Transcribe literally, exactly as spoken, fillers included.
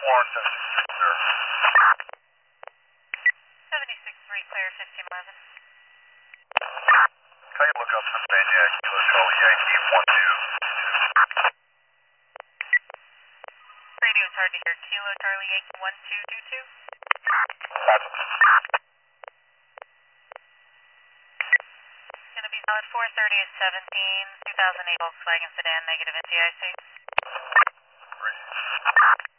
Warren seventy-six, sir. seventy-six three, clear, fifteen eleven. Can you look up Pennsylvania, Kilo Charlie Yankee, one two two. Radio is hard to hear. Kilo Charlie Yankee, one two two two. Roger. Going to be solid four thirty at seventeen, two thousand eight Volkswagen sedan, negative N T I C. Great.